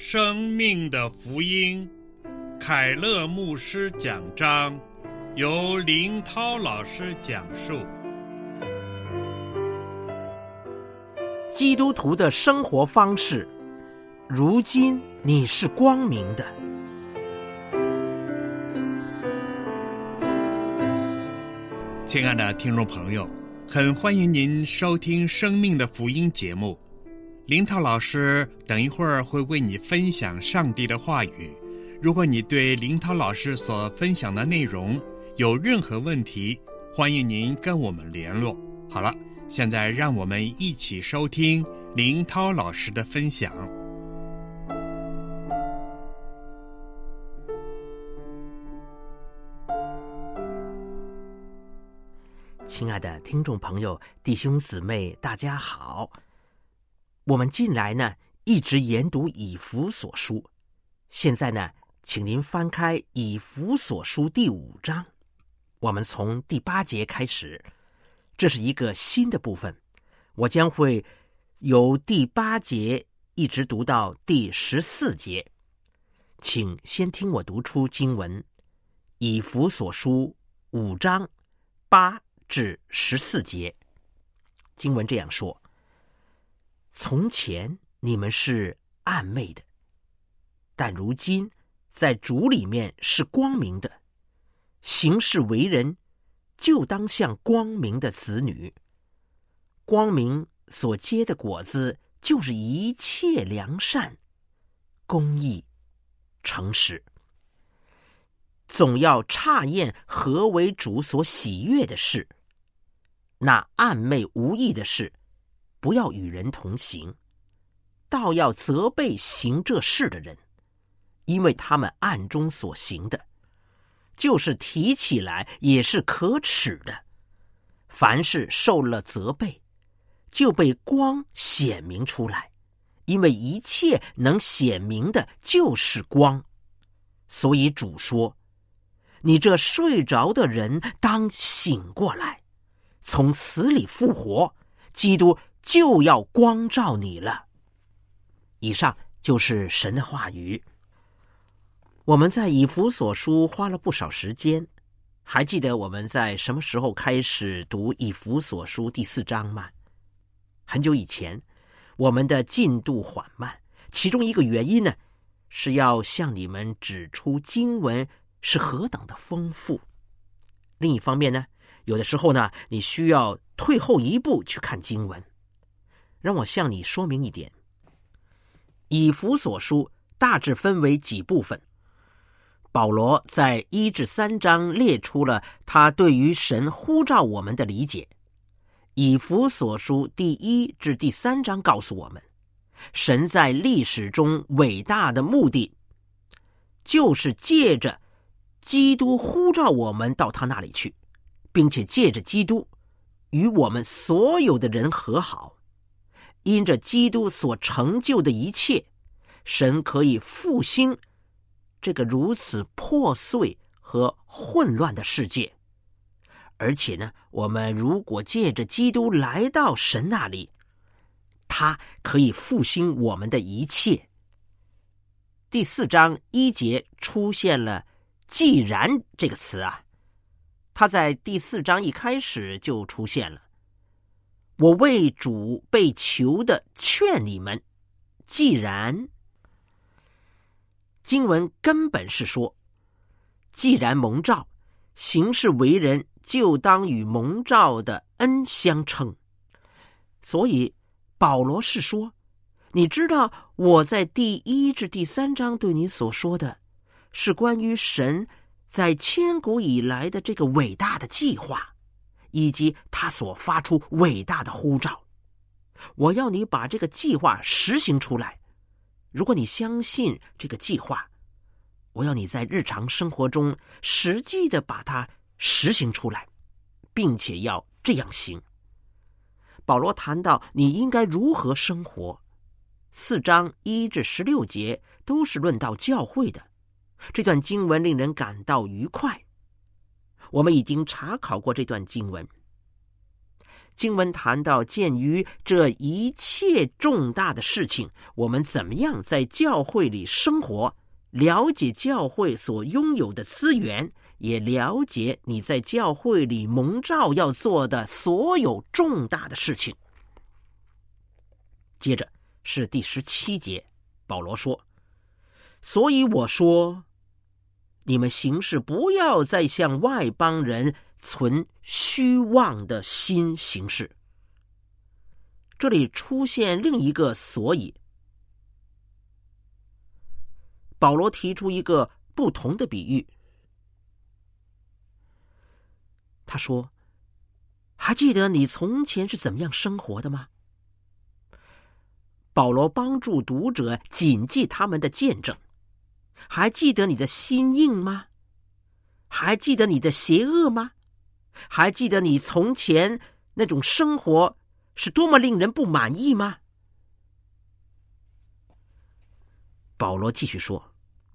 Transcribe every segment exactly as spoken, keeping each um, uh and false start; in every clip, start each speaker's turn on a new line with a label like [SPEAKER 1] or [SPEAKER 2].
[SPEAKER 1] 生命的福音，凯勒牧师讲章，由林涛老师讲述。
[SPEAKER 2] 基督徒的生活方式，如今你是光明的。
[SPEAKER 1] 亲爱的听众朋友，很欢迎您收听生命的福音节目。林涛老师等一会儿会为你分享上帝的话语。如果你对林涛老师所分享的内容有任何问题，欢迎您跟我们联络。好了，现在让我们一起收听林涛老师的分享。
[SPEAKER 2] 亲爱的听众朋友、弟兄姊妹，大家好。我们近来呢一直研读以弗所书，现在呢请您翻开以弗所书第五章，我们从第八节开始，这是一个新的部分，我将会由第八节一直读到第十四节。请先听我读出经文，以弗所书五章八至十四节。经文这样说：从前你们是暗昧的，但如今在主里面是光明的，行事为人就当像光明的子女。光明所结的果子就是一切良善、公义、诚实。总要察验何为主所喜悦的事，那暗昧无益的事不要与人同行，倒要责备行这事的人，因为他们暗中所行的，就是提起来也是可耻的。凡是受了责备，就被光显明出来，因为一切能显明的就是光。所以主说，你这睡着的人当醒过来，从死里复活，基督就要光照你了。以上就是神的话语。我们在以弗所书花了不少时间，还记得我们在什么时候开始读以弗所书第四章吗？很久以前，我们的进度缓慢，其中一个原因呢，是要向你们指出经文是何等的丰富。另一方面呢，有的时候呢，你需要退后一步去看经文。让我向你说明一点，以弗所书大致分为几部分。保罗在一至三章列出了他对于神呼召我们的理解。以弗所书第一至第三章告诉我们，神在历史中伟大的目的，就是借着基督呼召我们到他那里去，并且借着基督与我们所有的人和好。因着基督所成就的一切，神可以复兴这个如此破碎和混乱的世界。而且呢，我们如果借着基督来到神那里，他可以复兴我们的一切。第四章一节出现了既然这个词啊，它在第四章一开始就出现了。我为主被囚的劝你们，既然，经文根本是说，既然蒙召，行事为人就当与蒙召的恩相称。所以保罗是说，你知道我在第一至第三章对你所说的是关于神在千古以来的这个伟大的计划，以及他所发出伟大的呼召。我要你把这个计划实行出来。如果你相信这个计划，我要你在日常生活中实际的把它实行出来，并且要这样行。保罗谈到你应该如何生活，四章一至十六节都是论到教会的。这段经文令人感到愉快。我们已经查考过这段经文。 经文谈到，鉴于这一切重大的事情，我们怎么样在教会里生活，了解教会所拥有的资源，也了解你在教会里蒙召要做的所有重大的事情。接着是第十七节，保罗说，所以我说，你们行事不要再向外邦人存虚妄的心行事。这里出现另一个所以，保罗提出一个不同的比喻。他说，还记得你从前是怎么样生活的吗？保罗帮助读者谨记他们的见证。还记得你的心硬吗？还记得你的邪恶吗？还记得你从前那种生活是多么令人不满意吗？保罗继续说，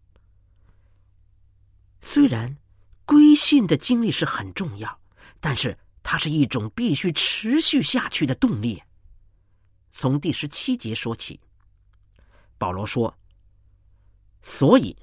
[SPEAKER 2] 虽然归信的经历是很重要，但是它是一种必须持续下去的动力。从第十七节说起，保罗说，所以，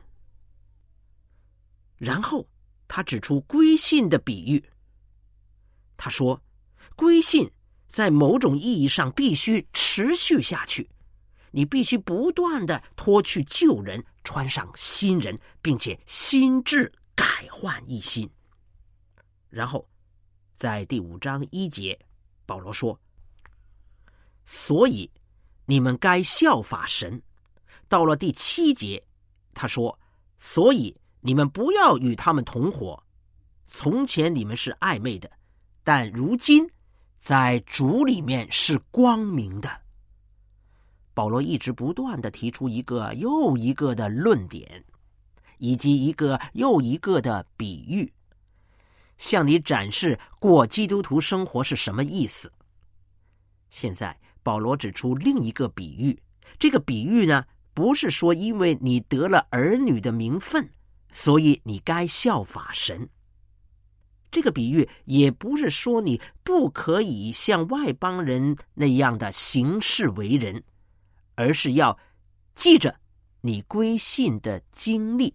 [SPEAKER 2] 然后他指出归信的比喻。他说，归信在某种意义上必须持续下去，你必须不断地脱去旧人，穿上新人，并且心智改换一新。然后在第五章一节，保罗说，所以你们该效法神。到了第七节，他说，所以你们不要与他们同伙。从前你们是暧昧的，但如今在主里面是光明的。保罗一直不断地提出一个又一个的论点，以及一个又一个的比喻，向你展示过基督徒生活是什么意思。现在保罗指出另一个比喻，这个比喻呢，不是说因为你得了儿女的名分，所以你该效法神。这个比喻也不是说你不可以像外邦人那样的行事为人，而是要记着你归信的经历。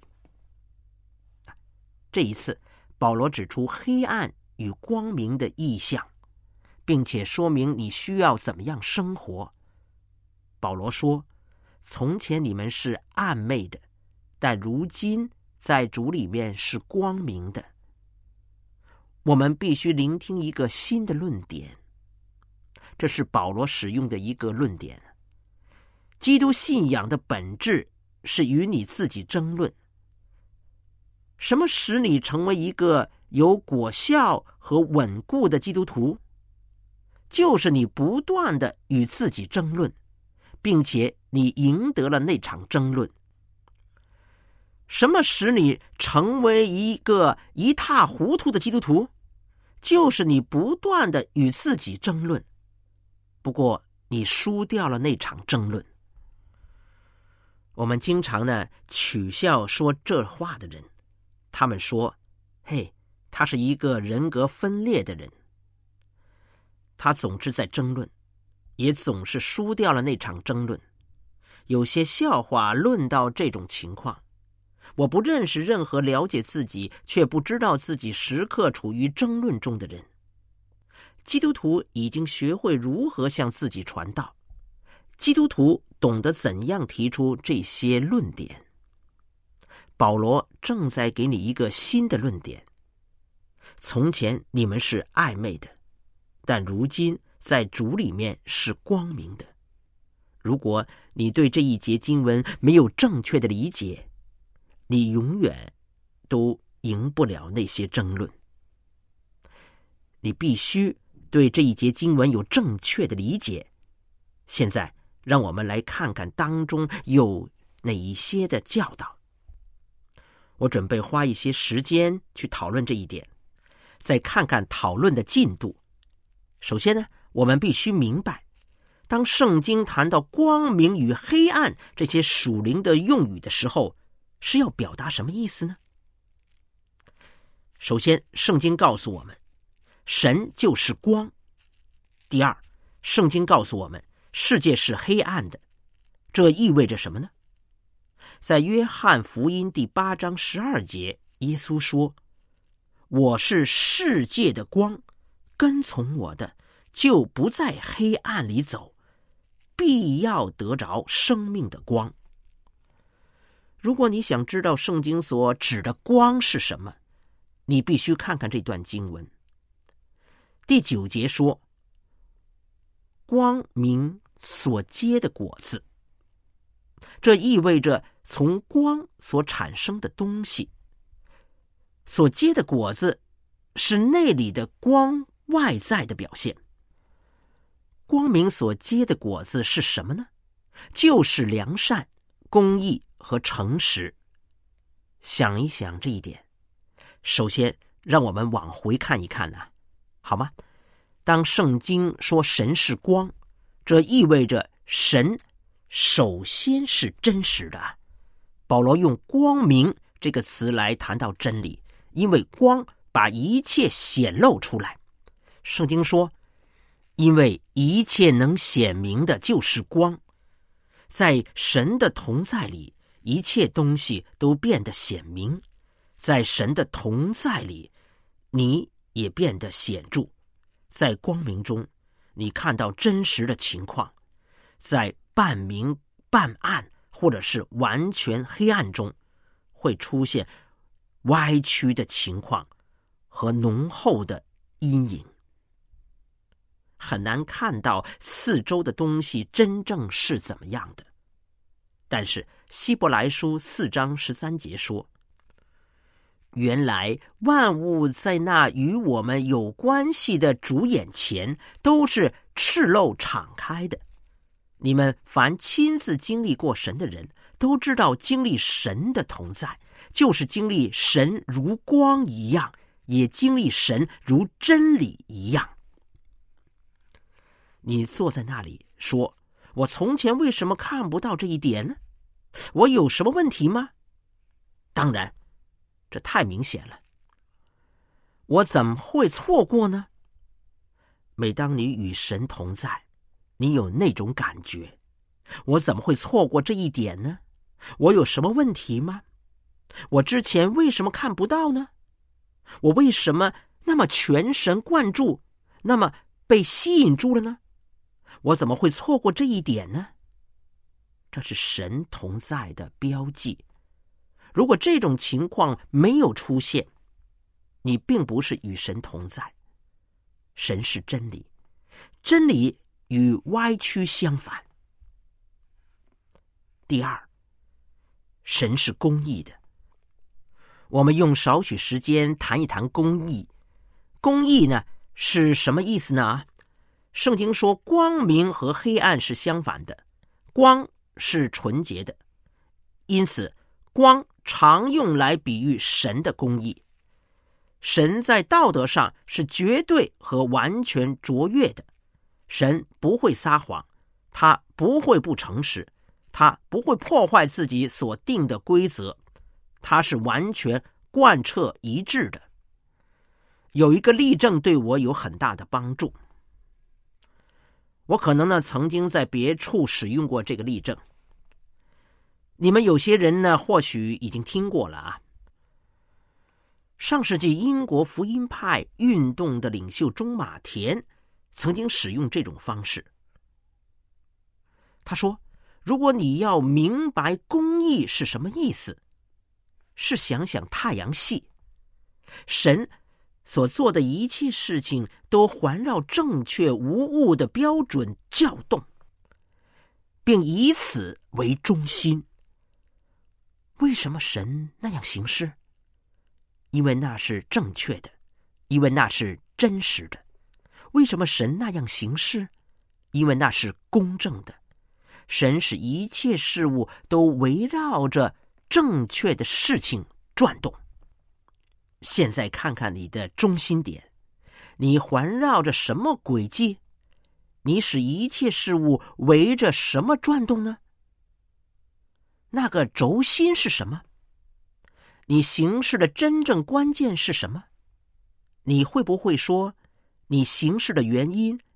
[SPEAKER 2] 这一次，保罗指出黑暗与光明的意象，并且说明你需要怎么样生活。保罗说，从前你们是暗昧的，但如今在主里面是光明的。我们必须聆听一个新的论点，这是保罗使用的一个论点。基督信仰的本质是与你自己争论。什么使你成为一个有果效和稳固的基督徒？就是你不断的与自己争论，并且你赢得了那场争论。什么使你成为一个一塌糊涂的基督徒？就是你不断的与自己争论，不过你输掉了那场争论。我们经常呢取笑说这话的人，他们说，嘿，他是一个人格分裂的人，他总是在争论，也总是输掉了那场争论。有些笑话论到这种情况。我不认识任何了解自己却不知道自己时刻处于争论中的人。基督徒已经学会如何向自己传道，基督徒懂得怎样提出这些论点。保罗正在给你一个新的论点。从前你们是暧昧的，但如今在主里面是光明的。如果你对这一节经文没有正确的理解，你永远都赢不了那些争论。你必须对这一节经文有正确的理解。现在让我们来看看当中有哪一些的教导。我准备花一些时间去讨论这一点，再看看讨论的进度。首先呢，我们必须明白，当圣经谈到光明与黑暗这些属灵的用语的时候，是要表达什么意思呢？首先，圣经告诉我们，神就是光。 第二，圣经告诉我们，世界是黑暗的，这意味着什么呢？在约翰福音第八章十二节，耶稣说：“我是世界的光，跟从我的，就不在黑暗里走，必要得着生命的光。”如果你想知道圣经所指的光是什么，你必须看看这段经文。第九节说：“光明所结的果子。”这意味着从光所产生的东西，所结的果子是内里的光外在的表现。光明所结的果子是什么呢？就是良善、公义和诚实。想一想这一点。首先，让我们往回看一看啊，好吗？当圣经说神是光，这意味着神首先是真实的。保罗用光明这个词来谈到真理，因为光把一切显露出来。圣经说，因为一切能显明的就是光，在神的同在里，一切东西都变得显明，在神的同在里，你也变得显著。在光明中，你看到真实的情况；在半明半暗或者是完全黑暗中，会出现歪曲的情况和浓厚的阴影，很难看到四周的东西真正是怎么样的。但是希伯来书四章十三节说，原来万物在那与我们有关系的主眼前都是赤露敞开的。你们凡亲自经历过神的人，都知道经历神的同在，就是经历神如光一样，也经历神如真理一样。你坐在那里说，我从前为什么看不到这一点呢？我有什么问题吗？当然，这太明显了。我怎么会错过呢？每当你与神同在，你有那种感觉，我怎么会错过这一点呢？我有什么问题吗？我之前为什么看不到呢？我为什么那么全神贯注，那么被吸引住了呢？我怎么会错过这一点呢？这是神同在的标记。如果这种情况没有出现，你并不是与神同在。神是真理，真理与歪曲相反。第二，神是公义的。我们用少许时间谈一谈公义。公义呢，是什么意思呢？圣经说光明和黑暗是相反的，光是纯洁的，因此光常用来比喻神的公义。神在道德上是绝对和完全卓越的，神不会撒谎，他不会不诚实，他不会破坏自己所定的规则，他是完全贯彻一致的。有一个例证对我有很大的帮助。我可能呢曾经在别处使用过这个例证，你们有些人呢或许已经听过了啊。上世纪英国福音派运动的领袖中马田曾经使用这种方式。他说，如果你要明白公义是什么意思，是想想太阳系，神所做的一切事情都环绕正确无误的标准校动，并以此为中心。为什么神那样行事？因为那是正确的，因为那是真实的。为什么神那样行事？因为那是公正的。神使一切事物都围绕着正确的事情转动。现在看看你的中心点，你环绕着什么轨迹？你使一切事物围着什么转动呢？那个轴心是什么？你行事的真正关键是什么？你会不会说，你行事的原因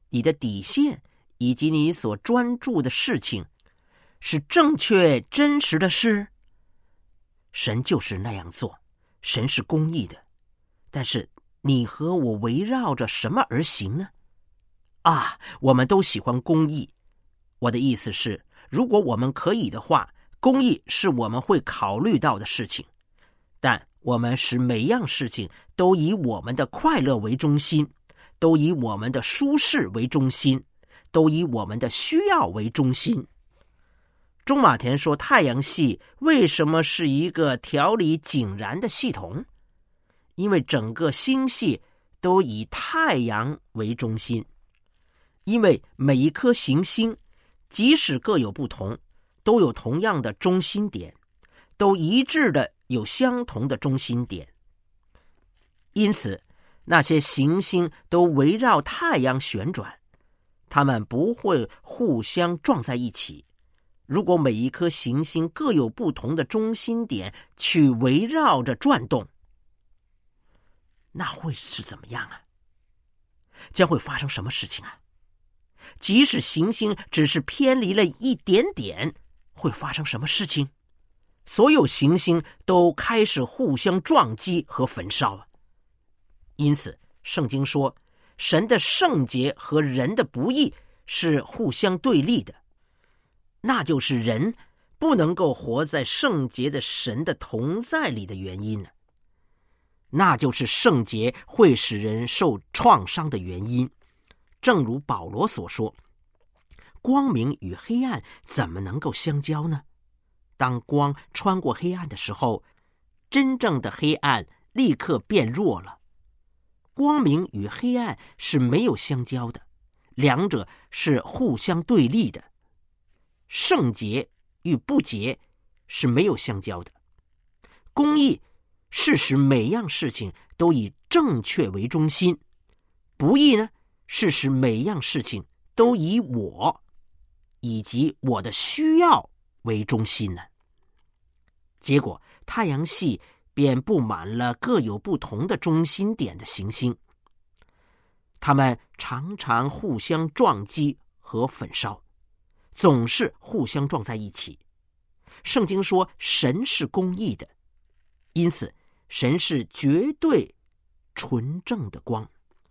[SPEAKER 2] 你的底线以及你所专注的事情是正确真实的事，神就是那样做，神是公义的。但是你和我围绕着什么而行呢？啊，我们都喜欢公义。我的意思是，如果我们可以的话，公义是我们会考虑到的事情，但我们使每样事情都以我们的快乐为中心，都以我们的舒适为中心，都以我们的需要为中心。中马田说，太阳系为什么是一个条理井然的系统？因为整个星系都以太阳为中心，因为每一颗行星即使各有不同，都有同样的中心点，都一致的有相同的中心点。因此那些行星都围绕太阳旋转，它们不会互相撞在一起。如果每一颗行星各有不同的中心点去围绕着转动，那会是怎么样啊？将会发生什么事情啊？即使行星只是偏离了一点点，会发生什么事情？所有行星都开始互相撞击和焚烧啊！因此圣经说，神的圣洁和人的不义是互相对立的，那就是人不能够活在圣洁的神的同在里的原因呢。那就是圣洁会使人受创伤的原因。正如保罗所说，光明与黑暗怎么能够相交呢？当光穿过黑暗的时候，真正的黑暗立刻变弱了。光明与黑暗是没有相交的，两者是互相对立的。圣洁与不洁是没有相交的。公义是使每样事情都以正确为中心，不义呢，是使每样事情都以我以及我的需要为中心呢。结果太阳系便布满了各有不同的中心点的行星，它们常常互相撞击和焚烧，总是互相撞在一起。圣经说，神是公义的，因此神是绝对纯正的光。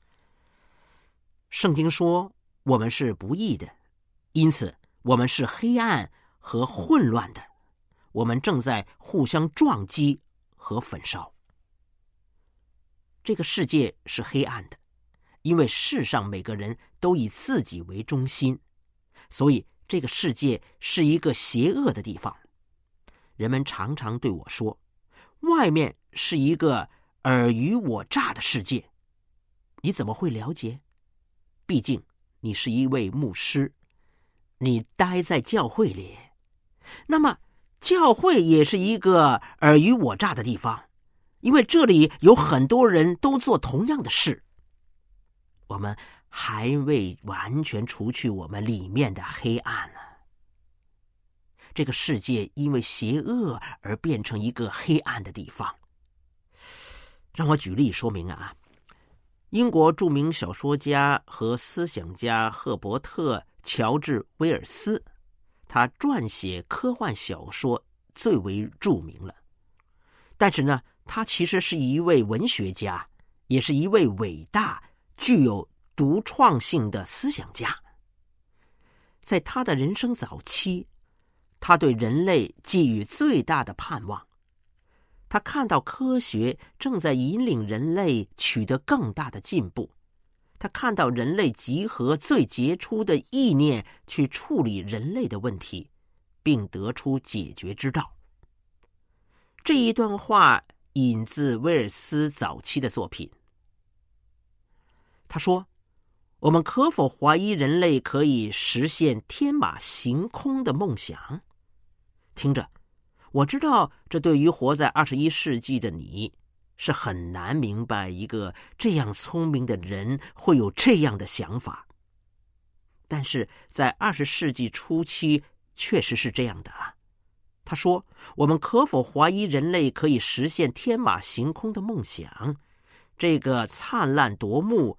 [SPEAKER 2] 圣经说，我们是不义的，因此我们是黑暗和混乱的，我们正在互相撞击和焚烧。这个世界是黑暗的，因为世上每个人都以自己为中心，所以这个世界是一个邪恶的地方。人们常常对我说，外面是一个尔虞我诈的世界。你怎么会了解？毕竟你是一位牧师，你待在教会里，那么教会也是一个尔虞我诈的地方，因为这里有很多人都做同样的事。我们还未完全除去我们里面的黑暗呢。这个世界因为邪恶而变成一个黑暗的地方。让我举例说明啊，英国著名小说家和思想家赫伯特·乔治·威尔斯，他撰写科幻小说最为著名了。但是呢，他其实是一位文学家，也是一位伟大、具有独创性的思想家。在他的人生早期，他对人类寄予最大的盼望。他看到科学正在引领人类取得更大的进步，他看到人类集合最杰出的意念去处理人类的问题，并得出解决之道。这一段话引自威尔斯早期的作品。他说，我们可否怀疑人类可以实现天马行空的梦想？听着，我知道这对于活在二十一世纪的你是很难明白，一个这样聪明的人会有这样的想法。但是在二十世纪初期确实是这样的啊。他说，我们可否怀疑人类可以实现天马行空的梦想？这个灿烂夺目、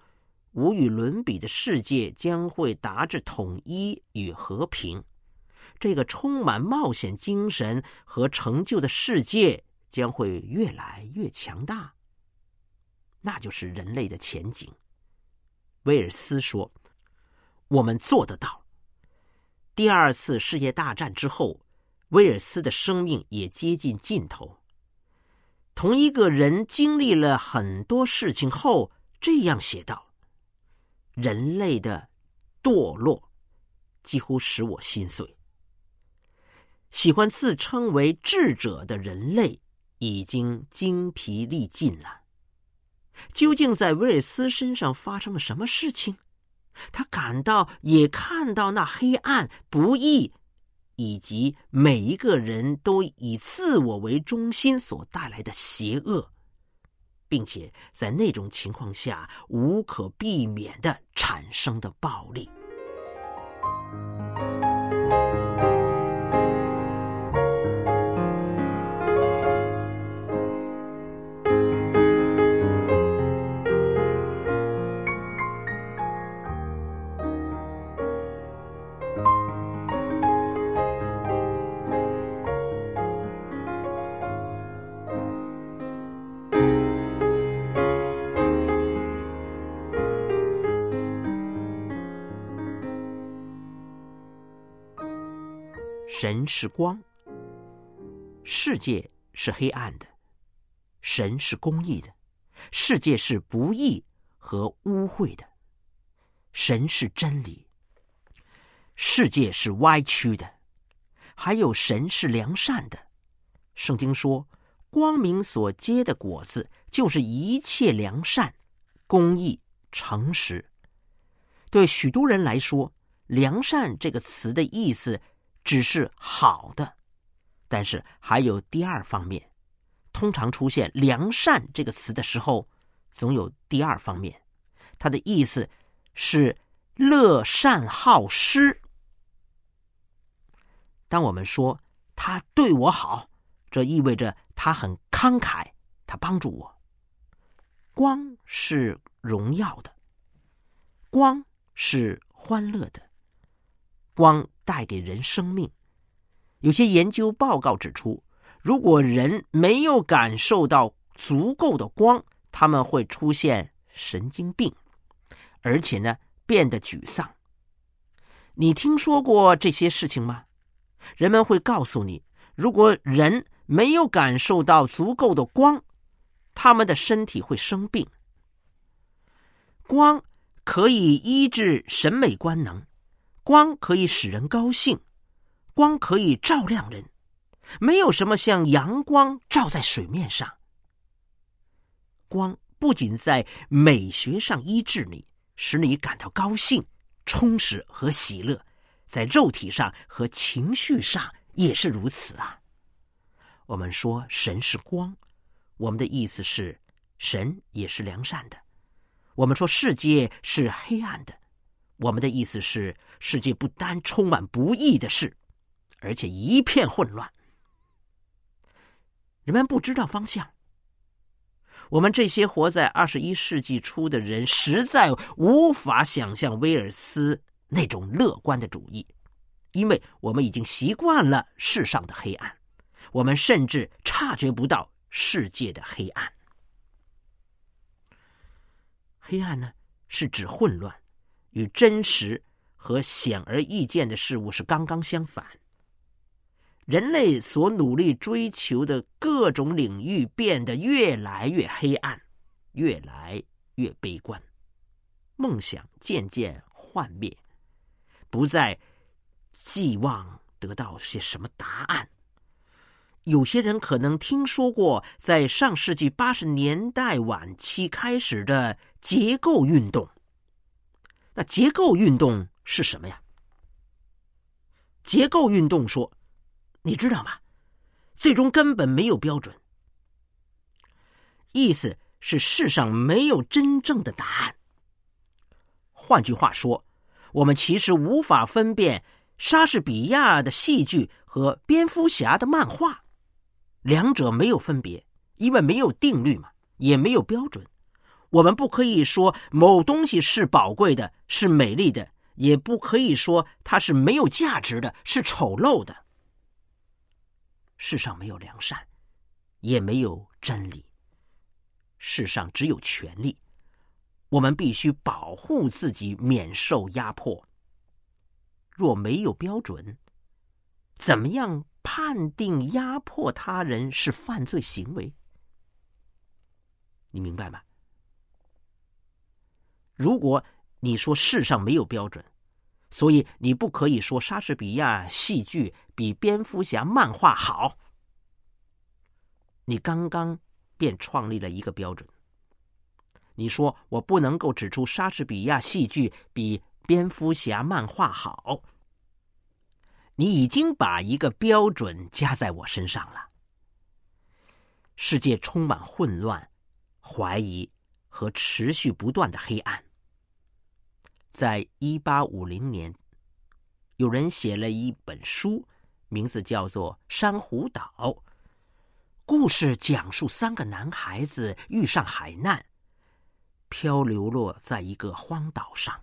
[SPEAKER 2] 无与伦比的世界将会达至统一与和平。这个充满冒险精神和成就的世界将会越来越强大，那就是人类的前景。威尔斯说，我们做得到。第二次世界大战之后，威尔斯的生命也接近尽头。同一个人经历了很多事情后，这样写道：人类的堕落几乎使我心碎。喜欢自称为智者的人类已经精疲力尽了。究竟在威尔斯身上发生了什么事情？他感到也看到那黑暗、不义，以及每一个人都以自我为中心所带来的邪恶，并且在那种情况下无可避免地产生的暴力。神是光，世界是黑暗的；神是公义的，世界是不义和污秽的；神是真理，世界是歪曲的；还有神是良善的。圣经说，光明所结的果子就是一切良善、公义、诚实。对许多人来说，良善这个词的意思只是好的，但是还有第二方面。通常出现良善这个词的时候，总有第二方面，它的意思是乐善好施。当我们说他对我好，这意味着他很慷慨，他帮助我。光是荣耀的，光是欢乐的，光带给人生命。有些研究报告指出，如果人没有感受到足够的光，他们会出现神经病，而且呢，变得沮丧。你听说过这些事情吗？人们会告诉你，如果人没有感受到足够的光，他们的身体会生病。光可以医治审美官能，光可以使人高兴，光可以照亮人，没有什么像阳光照在水面上。光不仅在美学上医治你，使你感到高兴、充实和喜乐，在肉体上和情绪上也是如此啊。我们说神是光，我们的意思是神也是良善的。我们说世界是黑暗的，我们的意思是世界不单充满不义的事，而且一片混乱。人们不知道方向。我们这些活在二十一世纪初的人实在无法想象威尔斯那种乐观的主义，因为我们已经习惯了世上的黑暗，我们甚至察觉不到世界的黑暗。黑暗呢，是指混乱，与真实和显而易见的事物是刚刚相反。人类所努力追求的各种领域变得越来越黑暗，越来越悲观，梦想渐渐幻灭，不再寄望得到些什么答案。有些人可能听说过在上世纪八十年代晚期开始的结构运动。那结构运动是什么呀？结构运动说，你知道吗？最终根本没有标准。意思是世上没有真正的答案。换句话说，我们其实无法分辨莎士比亚的戏剧和蝙蝠侠的漫画，两者没有分别，因为没有定律嘛，也没有标准。 我们不可以说某东西是宝贵的，是美丽的，也不可以说它是没有价值的，是丑陋的。世上没有良善，也没有真理，世上只有权利。我们必须保护自己免受压迫。若没有标准，怎么样判定压迫他人是犯罪行为？你明白吗？如果你说世上没有标准，所以你不可以说莎士比亚戏剧比蝙蝠侠漫画好，你刚刚便创立了一个标准。你说我不能够指出莎士比亚戏剧比蝙蝠侠漫画好，你已经把一个标准加在我身上了。世界充满混乱、怀疑和持续不断的黑暗。在一八五零年，有人写了一本书，名字叫做《珊瑚岛》。故事讲述三个男孩子遇上海难，漂流落在一个荒岛上。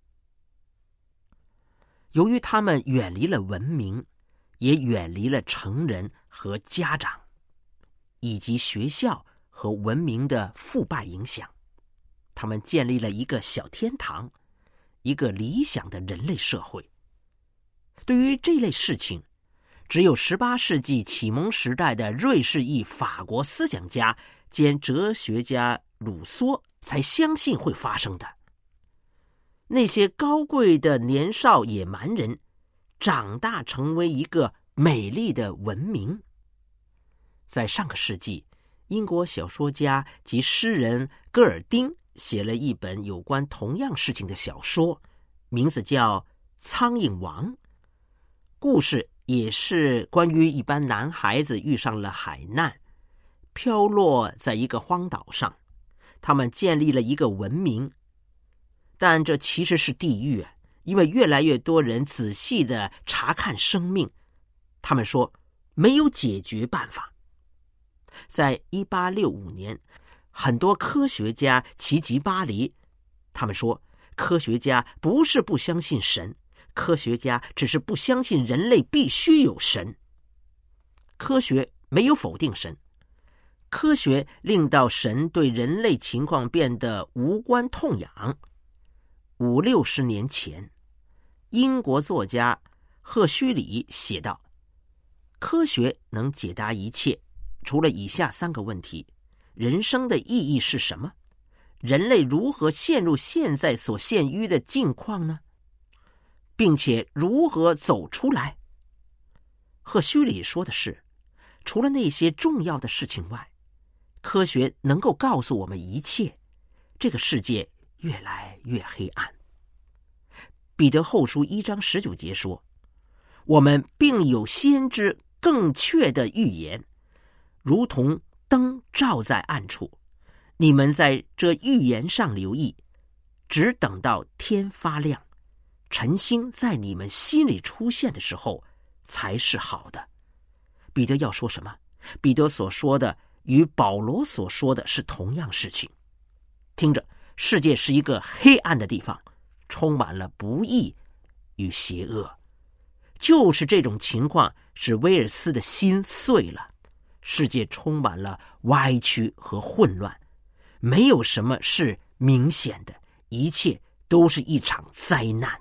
[SPEAKER 2] 由于他们远离了文明，也远离了成人和家长，以及学校和文明的腐败影响，他们建立了一个小天堂，一个理想的人类社会。对于这类事情，只有十八世纪启蒙时代的瑞士裔法国思想家兼哲学家鲁梭才相信会发生的。那些高贵的年少野蛮人长大成为一个美丽的文明。在上个世纪，英国小说家及诗人戈尔丁写了一本有关同样事情的小说，名字叫《苍蝇王》。故事也是关于一班男孩子遇上了海难，飘落在一个荒岛上，他们建立了一个文明。但这其实是地狱，因为越来越多人仔细地查看生命，他们说没有解决办法。在一八六五年，很多科学家齐集巴黎，他们说科学家不是不相信神，科学家只是不相信人类必须有神。科学没有否定神，科学令到神对人类情况变得无关痛痒。五六十年前，英国作家赫胥黎写道：科学能解答一切，除了以下三个问题：人生的意义是什么？人类如何陷入现在所陷于的境况呢？并且如何走出来？赫胥黎说的是，除了那些重要的事情外，科学能够告诉我们一切。这个世界越来越黑暗。彼得后书一章十九节说，我们并有先知更确的预言，如同灯照在暗处，你们在这预言上留意，只等到天发亮，晨星在你们心里出现的时候才是好的。彼得要说什么？彼得所说的与保罗所说的是同样事情。听着，世界是一个黑暗的地方，充满了不义与邪恶。就是这种情况使威尔斯的心碎了。世界充满了歪曲和混乱，没有什么是明显的，一切都是一场灾难。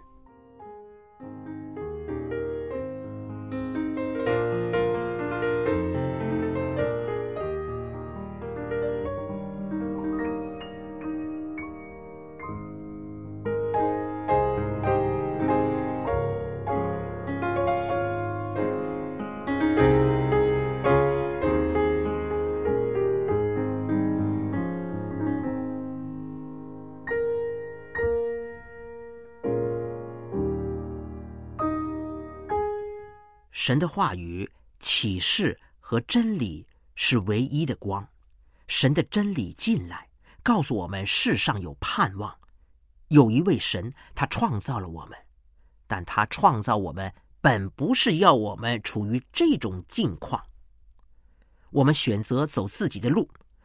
[SPEAKER 2] 神的话语、启示和真理是唯一的光。神的真理进来，告诉我们世上有盼望。有一位神，他创造了我们，但他创造我们本不是要我们处于这种境况。我们选择走自己的路，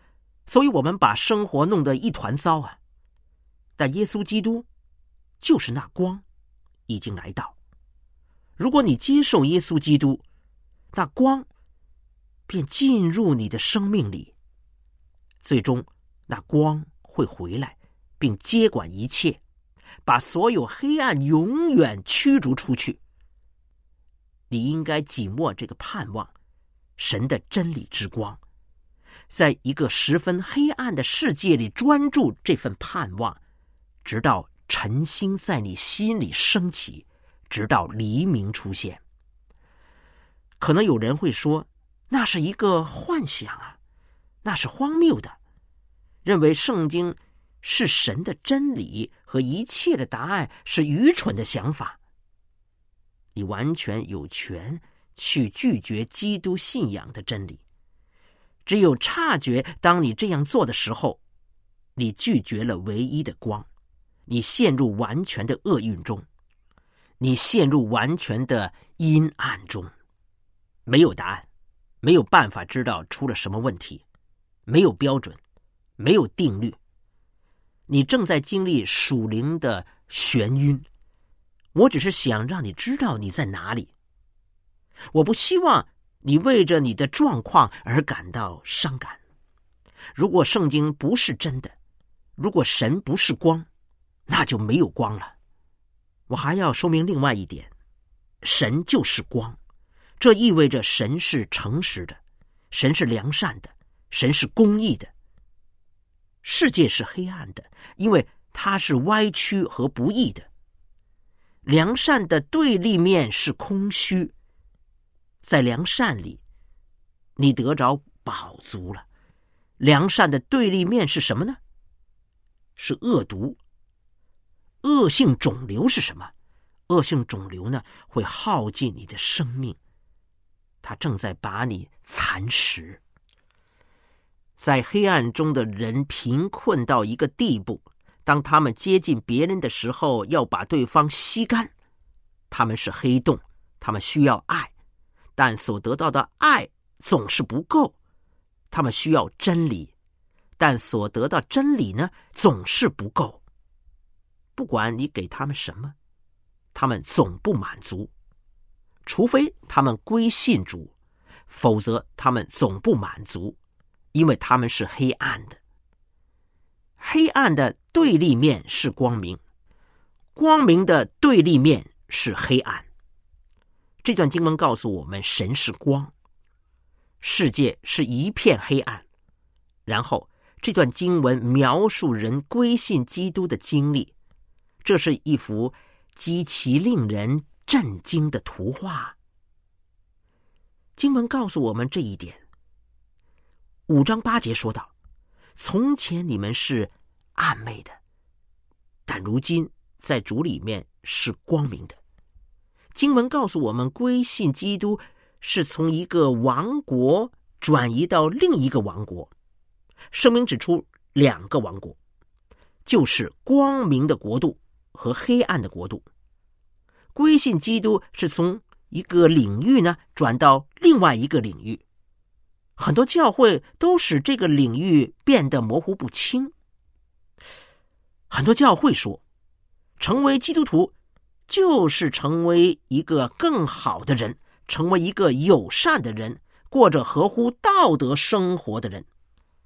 [SPEAKER 2] 所以我们把生活弄得一团糟啊。但耶稣基督就是那光已经来到。如果你接受耶稣基督，那光便进入你的生命里，最终那光会回来，并接管一切，把所有黑暗永远驱逐出去。你应该紧握这个盼望，神的真理之光，在一个十分黑暗的世界里专注这份盼望，直到晨星在你心里升起，直到黎明出现。可能有人会说，那是一个幻想啊，那是荒谬的，认为圣经是神的真理和一切的答案是愚蠢的想法。你完全有权去拒绝基督信仰的真理，只有察觉当你这样做的时候，你拒绝了唯一的光，你陷入完全的厄运中，你陷入完全的阴暗中，没有答案，没有办法知道出了什么问题，没有标准，没有定律，你正在经历属灵的眩晕。我只是想让你知道你在哪里，我不希望你为着你的状况而感到伤感。如果圣经不是真的，如果神不是光，那就没有光了。我还要说明另外一点，神就是光，这意味着神是诚实的，神是良善的，神是公义的。世界是黑暗的，因为它是歪曲和不义的。良善的对立面是空虚，在良善里你得着饱足了。良善的对立面是什么呢？是恶毒。恶性肿瘤是什么？恶性肿瘤呢，会耗尽你的生命，它正在把你蚕食。在黑暗中的人贫困到一个地步，当他们接近别人的时候，要把对方吸干。他们是黑洞，他们需要爱，但所得到的爱总是不够。他们需要真理，但所得到真理呢，总是不够。不管你给他们什么，他们总不满足，除非他们归信主，否则他们总不满足，因为他们是黑暗的。黑暗的对立面是光明，光明的对立面是黑暗。这段经文告诉我们，神是光，世界是一片黑暗。然后这段经文描述人归信基督的经历，这是一幅极其令人震惊的图画。经文告诉我们这一点。五章八节说道，从前你们是暗昧的，但如今在主里面是光明的。经文告诉我们，归信基督是从一个王国转移到另一个王国。圣经指出两个王国，就是光明的国度和黑暗的国度。归信基督是从一个领域呢转到另外一个领域。很多教会都使这个领域变得模糊不清。很多教会说，成为基督徒就是成为一个更好的人，成为一个友善的人，过着合乎道德生活的人。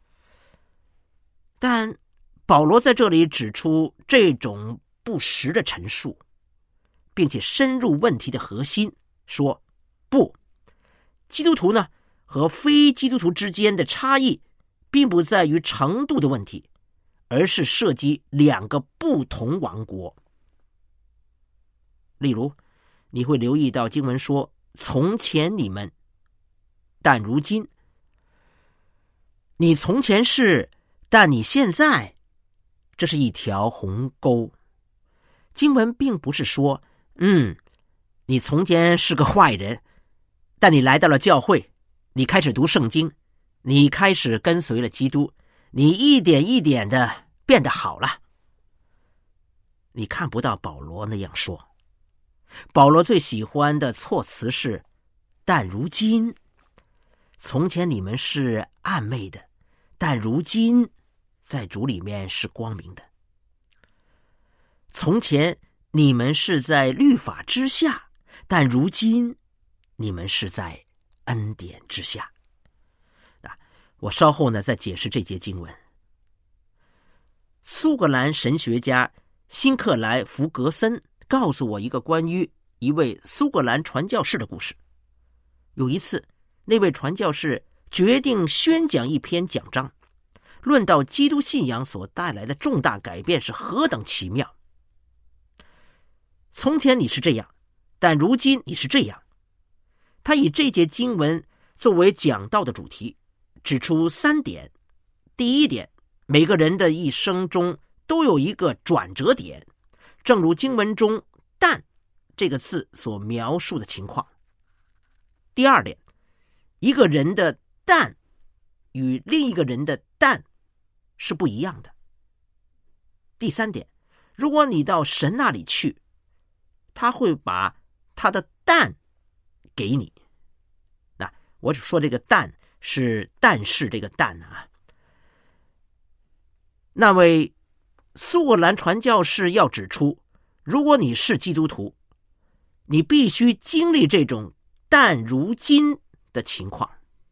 [SPEAKER 2] 但保罗在这里指出这种不实的陈述，并且深入问题的核心，说不，基督徒呢和非基督徒之间的差异并不在于程度的问题，而是涉及两个不同王国。例如，你会留意到经文说，从前你们，但如今。你从前是，但你现在，这是一条鸿沟。经文并不是说，嗯，你从前是个坏人，但你来到了教会，你开始读圣经，你开始跟随了基督，你一点一点的变得好了。你看不到保罗那样说。保罗最喜欢的措辞是，但如今。从前你们是暗昧的， 但如今在主里面是光明的。从前你们是在律法之下，但如今你们是在恩典之下。啊，我稍后呢再解释这节经文。苏格兰神学家辛克莱·弗格森告诉我一个关于一位苏格兰传教士的故事。有一次，那位传教士决定宣讲一篇讲章，论到基督信仰所带来的重大改变是何等奇妙。从前你是这样，但如今你是这样。他以这节经文作为讲道的主题，指出三点。第一点，每个人的一生中都有一个转折点，正如经文中但这个字所描述的情况。第二点，一个人的但与另一个人的但是不一样的。第三点，如果你到神那里去，他会把他的但给你。那我只说这个但是但是这个但啊。那位苏格兰传教士要指出，如果你是基督徒，你必须经历这种但如今的情况。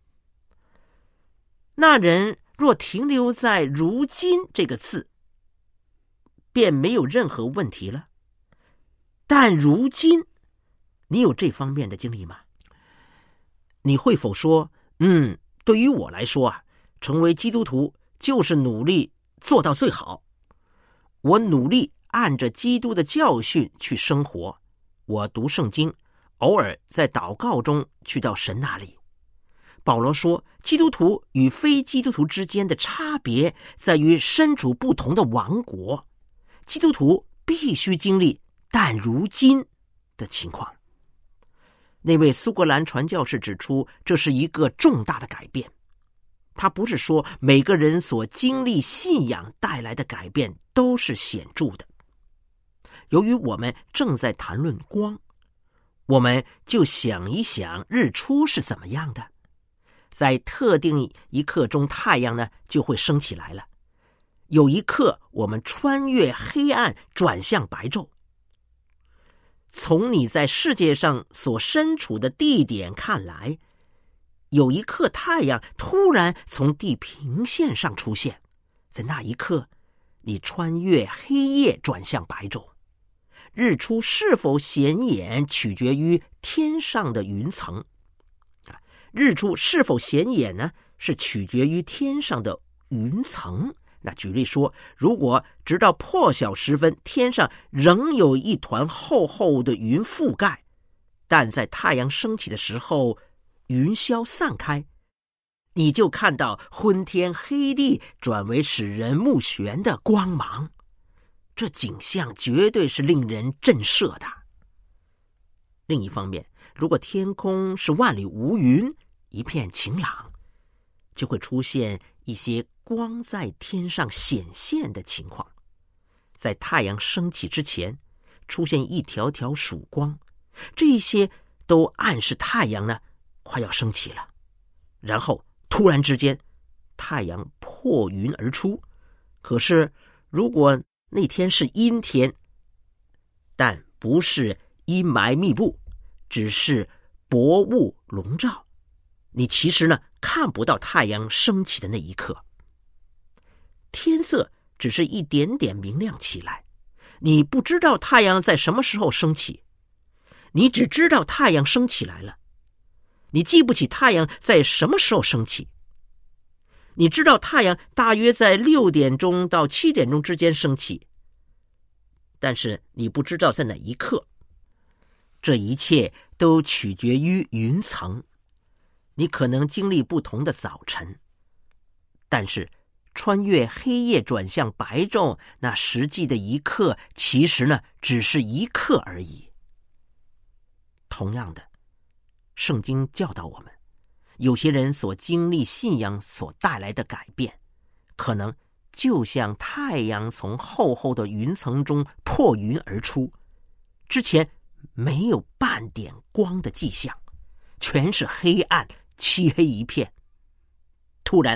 [SPEAKER 2] 那人若停留在如今这个字，便没有任何问题了。但如今你有这方面的经历吗？你会否说，嗯，对于我来说啊，成为基督徒就是努力做到最好。我努力按着基督的教训去生活，我读圣经，偶尔在祷告中去到神那里。保罗说，基督徒与非基督徒之间的差别在于身处不同的王国，基督徒必须经历但如今的情况。那位苏格兰传教士指出，这是一个重大的改变。他不是说每个人所经历信仰带来的改变都是显著的。由于我们正在谈论光，我们就想一想日出是怎么样的。在特定一刻中，太阳呢就会升起来了。有一刻，我们穿越黑暗转向白昼。从你在世界上所身处的地点看来，有一刻太阳突然从地平线上出现，在那一刻，你穿越黑夜转向白昼。日出是否显眼取决于天上的云层。日出是否显眼呢？是取决于天上的云层。那举例说，如果直到破晓时分，天上仍有一团厚厚的云覆盖，但在太阳升起的时候，云消散开，你就看到昏天黑地转为使人目眩的光芒。这景象绝对是令人震慑的。另一方面，如果天空是万里无云，一片晴朗，就会出现一些光在天上显现的情况。在太阳升起之前，出现一条条曙光，这些都暗示太阳呢快要升起了。然后突然之间，太阳破云而出。可是如果那天是阴天，但不是阴霾密布，只是薄雾笼罩，你其实呢看不到太阳升起的那一刻。天色只是一点点明亮起来，你不知道太阳在什么时候升起，你只知道太阳升起来了。你记不起太阳在什么时候升起，你知道太阳大约在六点钟到七点钟之间升起，但是你不知道在哪一刻。这一切都取决于云层。你可能经历不同的早晨，但是穿越黑夜转向白昼，那实际的一刻其实呢只是一刻而已。同样的，圣经教导我们，有些人所经历信仰所带来的改变，可能就像太阳从厚厚的云层中破云而出，之前没有半点光的迹象，全是黑暗漆黑一片。突然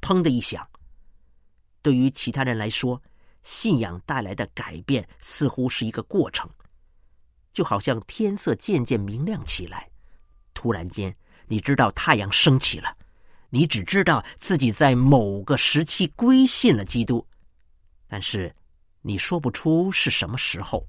[SPEAKER 2] 砰的一响。对于其他人来说，信仰带来的改变似乎是一个过程，就好像天色渐渐明亮起来，突然间你知道太阳升起了，你只知道自己在某个时期归信了基督，但是你说不出是什么时候。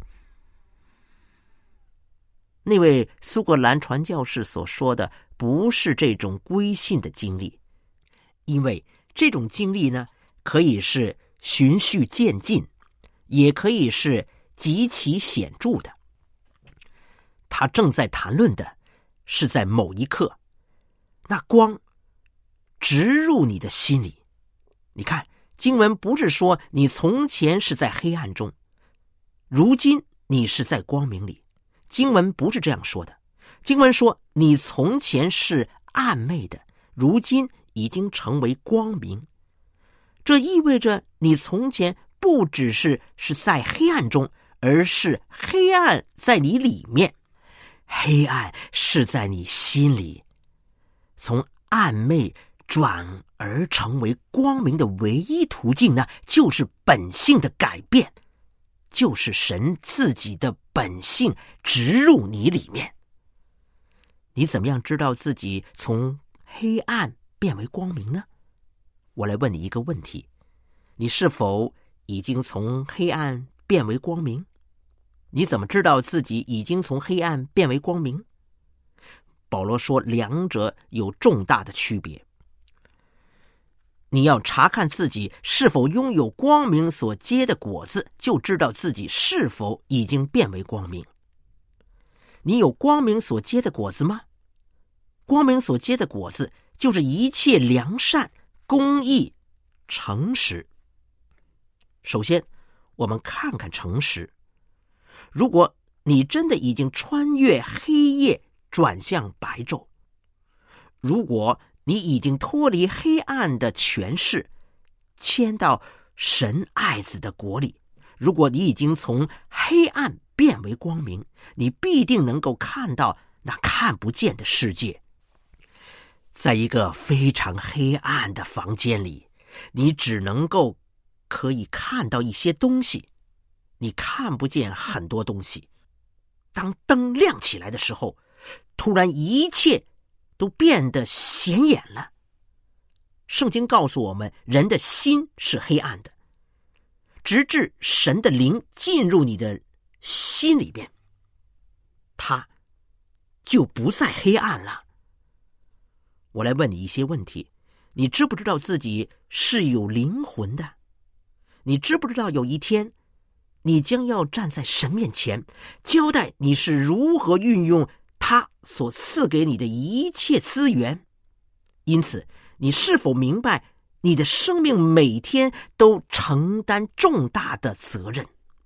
[SPEAKER 2] 那位苏格兰传教士所说的不是这种归信的经历，因为这种经历呢，可以是循序渐进，也可以是极其显著的。他正在谈论的是在某一刻，那光直入你的心里。你看，经文不是说你从前是在黑暗中，如今你是在光明里。经文不是这样说的，经文说你从前是暗昧的，如今已经成为光明。这意味着你从前不只是是在黑暗中，而是黑暗在你里面，黑暗是在你心里。从暗昧转而成为光明的唯一途径呢，就是本性的改变，就是神自己的本性植入你里面。你怎么样知道自己从黑暗变为光明呢？我来问你一个问题，你是否已经从黑暗变为光明？你怎么知道自己已经从黑暗变为光明？保罗说两者有重大的区别。你要查看自己是否拥有光明所结的果子，就知道自己是否已经变为光明。你有光明所结的果子吗？光明所结的果子就是一切良善、公义、诚实。首先，我们看看诚实。如果你真的已经穿越黑夜转向白昼，如果你已经脱离黑暗的权势，迁到神爱子的国里，如果你已经从黑暗变为光明，你必定能够看到那看不见的世界。在一个非常黑暗的房间里，你只能够可以看到一些东西，你看不见很多东西。当灯亮起来的时候，突然一切都变得显眼了。圣经告诉我们，人的心是黑暗的，直至神的灵进入你的心里边，它就不再黑暗了。我来问你一些问题，你知不知道自己是有灵魂的？你知不知道有一天你将要站在神面前，交代你是如何运用他所赐给你的一切资源？因此，你是否明白你的生命每天都承担重大的责任？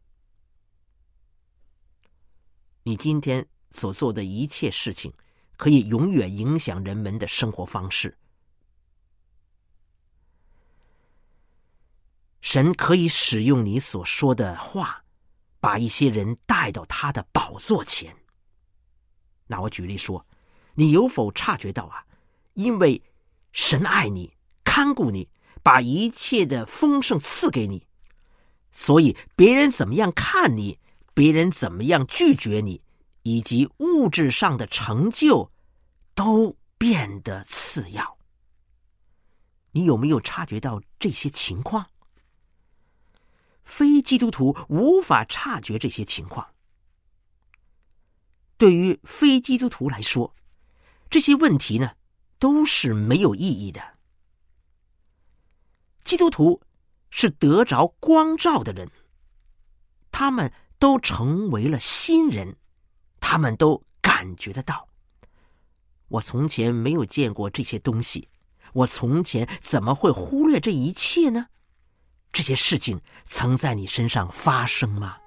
[SPEAKER 2] 你今天所做的一切事情可以永远影响人们的生活方式。神可以使用你所说的话，把一些人带到他的宝座前。那我举例说，你有否察觉到啊？因为神爱你，看顾你，把一切的丰盛赐给你，所以别人怎么样看你，别人怎么样拒绝你，以及物质上的成就都变得次要。你有没有察觉到这些情况？非基督徒无法察觉这些情况。对于非基督徒来说，这些问题呢，都是没有意义的。基督徒是得着光照的人，他们都成为了新人，他们都感觉得到。我从前没有见过这些东西，我从前怎么会忽略这一切呢？这些事情曾在你身上发生吗？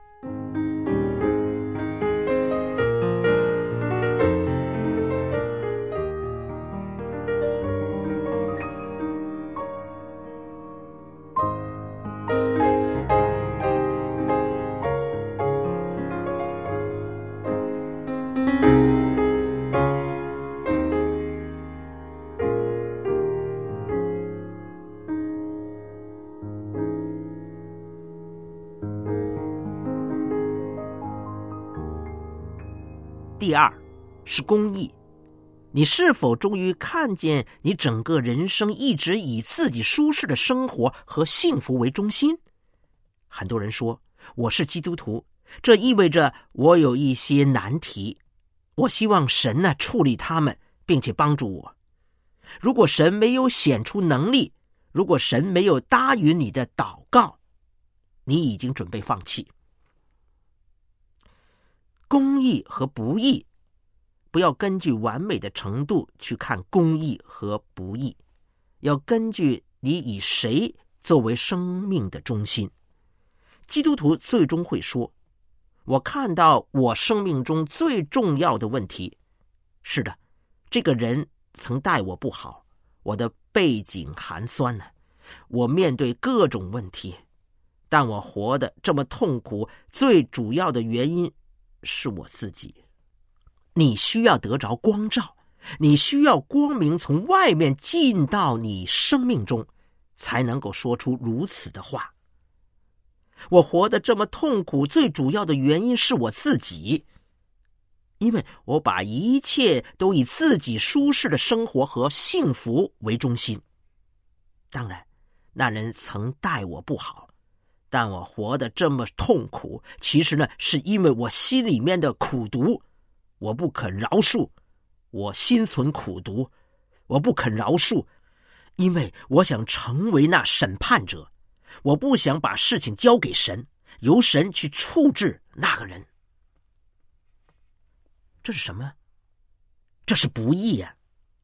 [SPEAKER 2] 第二是公义。你是否终于看见你整个人生一直以自己舒适的生活和幸福为中心？很多人说我是基督徒，这意味着我有一些难题，我希望神呢处理他们，并且帮助我。如果神没有显出能力，如果神没有答应你的祷告，你已经准备放弃。公义和不义，不要根据完美的程度去看公义和不义，要根据你以谁作为生命的中心。基督徒最终会说，我看到我生命中最重要的问题，是的，这个人曾待我不好，我的背井寒酸呢，我面对各种问题，但我活得这么痛苦，最主要的原因是我自己。你需要得着光照，你需要光明从外面进到你生命中，才能够说出如此的话。我活得这么痛苦，最主要的原因是我自己，因为我把一切都以自己舒适的生活和幸福为中心。当然，那人曾待我不好，但我活得这么痛苦，其实呢，是因为我心里面的苦毒，我不肯饶恕，我心存苦毒，我不肯饶恕，因为我想成为那审判者，我不想把事情交给神，由神去处置那个人。这是什么？这是不义啊！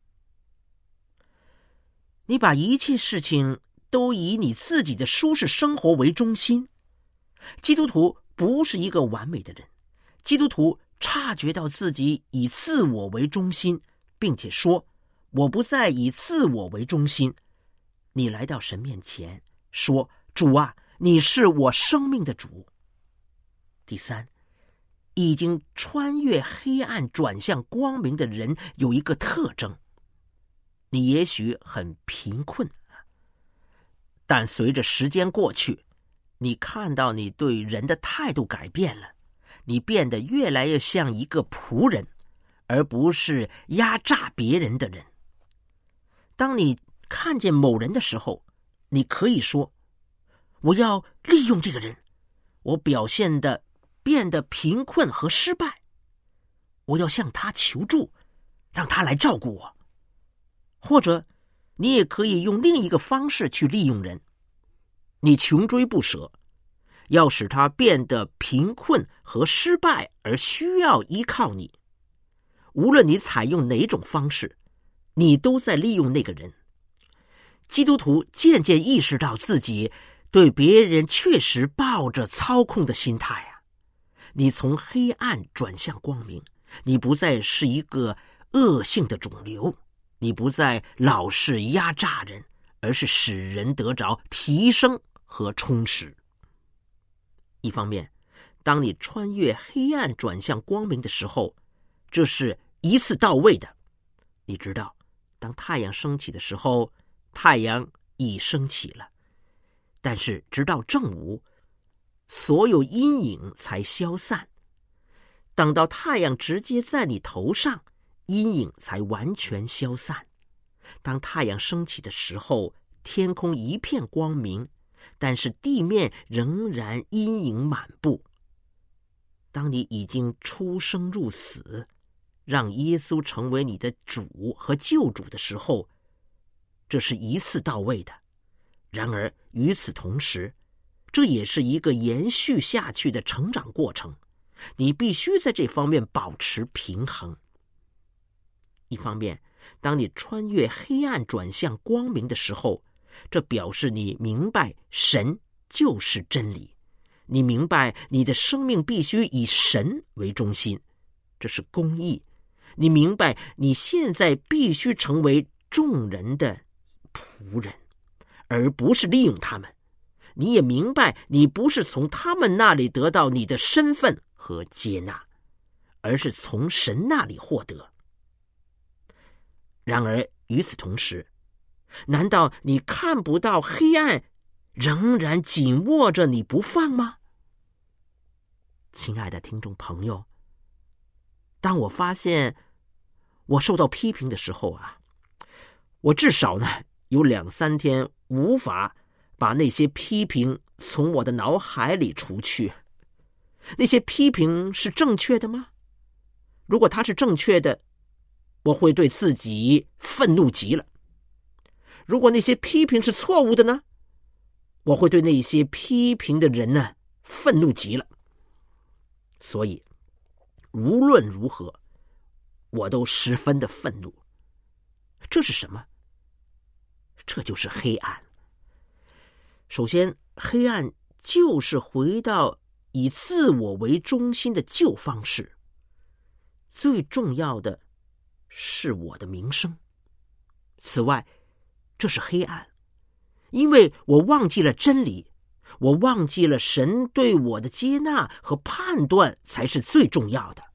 [SPEAKER 2] 你把一切事情都以你自己的舒适生活为中心。基督徒不是一个完美的人，基督徒察觉到自己以自我为中心，并且说，我不再以自我为中心。你来到神面前说，主啊，你是我生命的主。第三，已经穿越黑暗转向光明的人有一个特征，你也许很贫困，但随着时间过去，你看到你对人的态度改变了，你变得越来越像一个仆人，而不是压榨别人的人。当你看见某人的时候，你可以说，我要利用这个人，我表现的变得贫困和失败，我要向他求助，让他来照顾我。或者你也可以用另一个方式去利用人，你穷追不舍，要使他变得贫困和失败而需要依靠你。无论你采用哪种方式，你都在利用那个人。基督徒渐渐意识到自己对别人确实抱着操控的心态啊！你从黑暗转向光明，你不再是一个恶性的肿瘤，你不再老是压榨人，而是使人得着提升和充实。一方面，当你穿越黑暗转向光明的时候，这是一次到位的。你知道，当太阳升起的时候，太阳已升起了，但是直到正午，所有阴影才消散。等到太阳直接在你头上，阴影才完全消散。当太阳升起的时候，天空一片光明，但是地面仍然阴影满布。当你已经出生入死，让耶稣成为你的主和救主的时候，这是一次到位的。然而与此同时，这也是一个延续下去的成长过程，你必须在这方面保持平衡。一方面，当你穿越黑暗转向光明的时候，这表示你明白神就是真理，你明白你的生命必须以神为中心，这是公义。你明白你现在必须成为众人的仆人，而不是利用他们。你也明白你不是从他们那里得到你的身份和接纳，而是从神那里获得。然而与此同时，难道你看不到黑暗仍然紧握着你不放吗？亲爱的听众朋友， 当我发现我受到批评的时候啊，我至少呢有两三天无法把那些批评从我的脑海里除去。那些批评是正确的吗？如果它是正确的，我会对自己愤怒极了。如果那些批评是错误的呢，我会对那些批评的人呢愤怒极了。所以无论如何，我都十分的愤怒。这是什么？这就是黑暗。首先，黑暗就是回到以自我为中心的旧方式。最重要的是我的名声。此外，这是黑暗，因为我忘记了真理，我忘记了神对我的接纳和判断才是最重要的。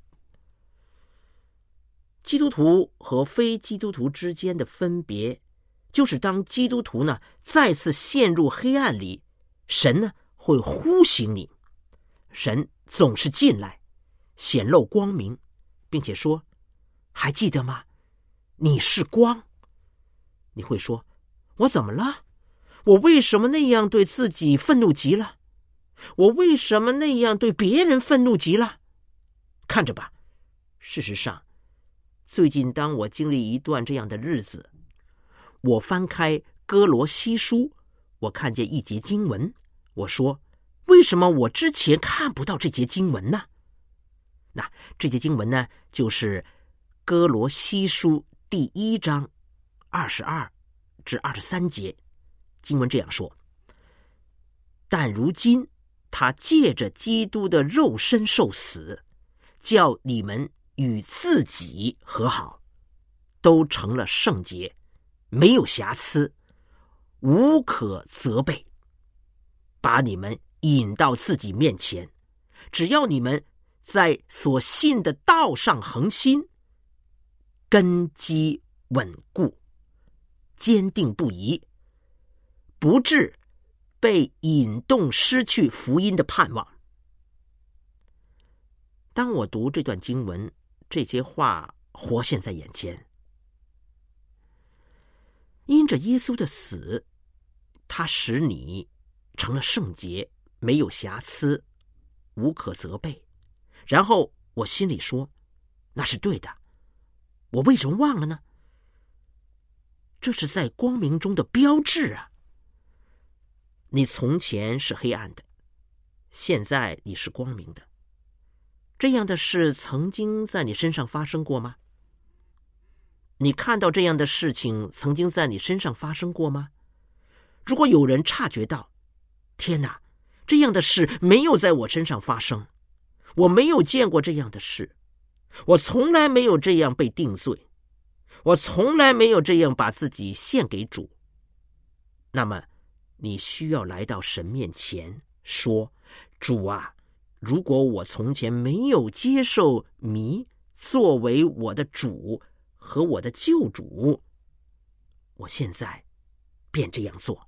[SPEAKER 2] 基督徒和非基督徒之间的分别，就是当基督徒呢再次陷入黑暗里，神呢会呼醒你，神总是进来显露光明，并且说，还记得吗？你是光。你会说，我怎么了？我为什么那样对自己愤怒极了？我为什么那样对别人愤怒极了？看着吧，事实上，最近当我经历一段这样的日子，我翻开哥罗西书，我看见一节经文，我说，为什么我之前看不到这节经文呢？那这节经文呢，就是哥罗西书第一章二十二至二十三节。经文这样说，但如今他借着基督的肉身受死，叫你们与自己和好，都成了圣洁，没有瑕疵，无可责备，把你们引到自己面前。只要你们在所信的道上恒心，根基稳固，坚定不移，不致被引动失去福音的盼望。当我读这段经文，这些话活现在眼前。因着耶稣的死，他使你成了圣洁，没有瑕疵，无可责备。然后我心里说，那是对的，我为什么忘了呢？这是在光明中的标志啊！你从前是黑暗的，现在你是光明的。这样的事曾经在你身上发生过吗？你看到这样的事情曾经在你身上发生过吗？如果有人察觉到，天哪，这样的事没有在我身上发生，我没有见过这样的事，我从来没有这样被定罪，我从来没有这样把自己献给主，那么你需要来到神面前说，主啊，如果我从前没有接受你作为我的主和我的救主，我现在便这样做。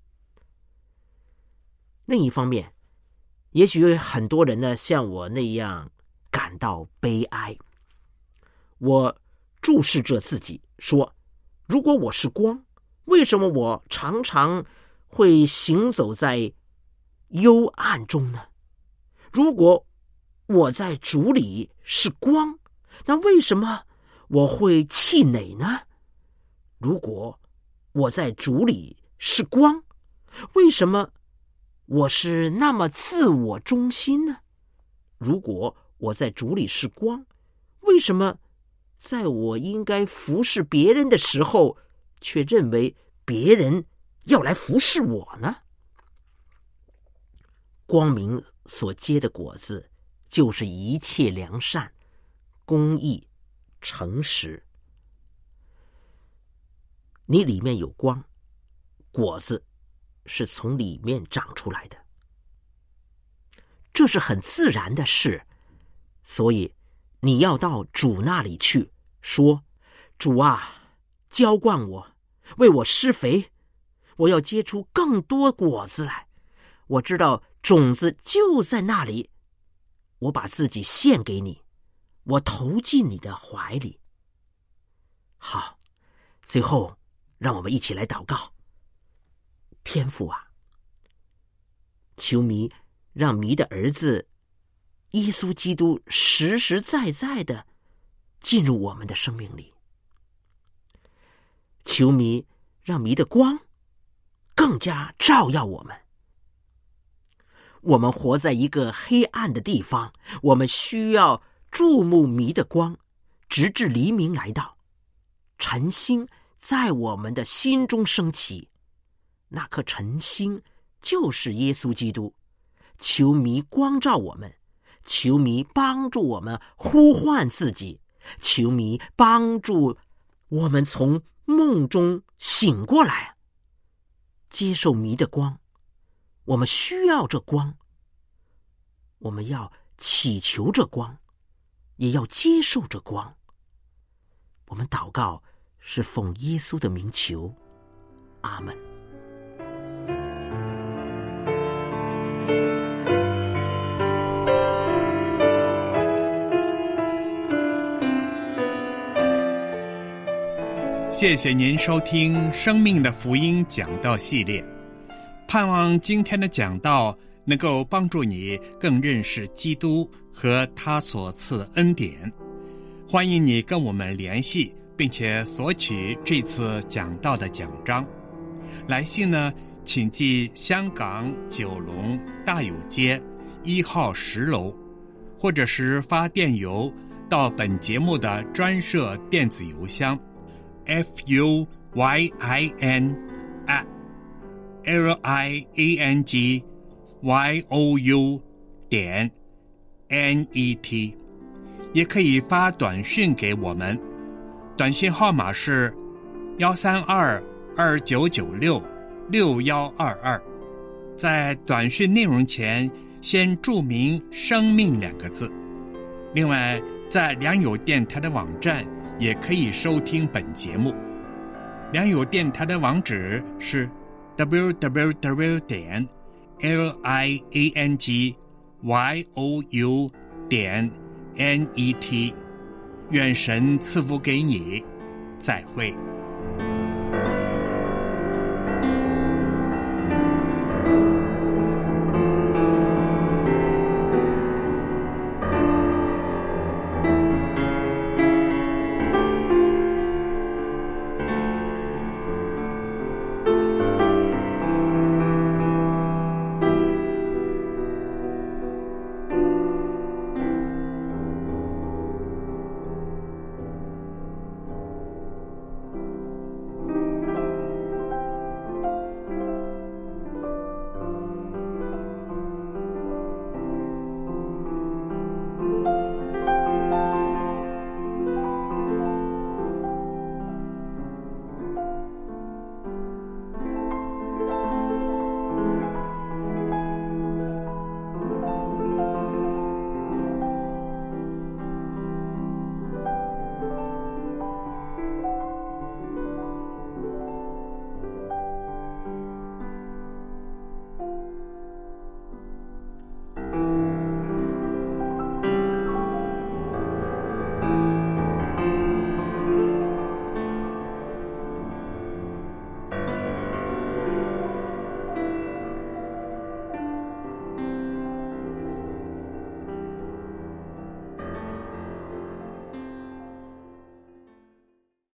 [SPEAKER 2] 另一方面，也许有很多人呢像我那样感到悲哀。我注视着自己说，如果我是光，为什么我常常会行走在幽暗中呢？如果我在主里是光，那为什么我会气馁呢？如果我在主里是光，为什么我是那么自我中心呢？如果我在主里是光，为什么在我应该服侍别人的时候，却认为别人要来服侍我呢？光明所结的果子，就是一切良善、公义、诚实。你里面有光，果子是从里面长出来的，这是很自然的事。所以你要到主那里去，说，主啊，浇灌我，为我施肥，我要结出更多果子来。我知道种子就在那里，我把自己献给你， 我投进你的怀里。好，最后让我们一起来祷告。天父啊，求祢让祢的儿子耶稣基督实实在在的进入我们的生命里，求祢让祢的光更加照耀我们。我们活在一个黑暗的地方，我们需要注目祢的光，直至黎明来到，晨星在我们的心中升起，那颗晨星就是耶稣基督。求祢光照我们，求祢帮助我们呼唤自己，求祢帮助我们从梦中醒过来，接受祢的光。我们需要这光，我们要祈求这光，也要接受这光。我们祷告是奉耶稣的名求，阿们。
[SPEAKER 1] 谢谢您收听《生命的福音》讲道系列，盼望今天的讲道能够帮助你更认识基督和他所赐的恩典。欢迎你跟我们联系，并且索取这次讲道的奖章。来信呢，请寄香港九龙大有街一号十楼，或者是发电邮到本节目的专设电子邮箱 f u y i n at l i a n g y o u 点 n e t， 也可以发短讯给我们，短讯号码是幺三二二九九六六幺二二。在短讯内容前先注明生命两个字。另外，在良友电台的网站也可以收听本节目。良友电台的网址是 w w w 点 l i a n g y o u 点 n e t。 愿神赐福给你，再会。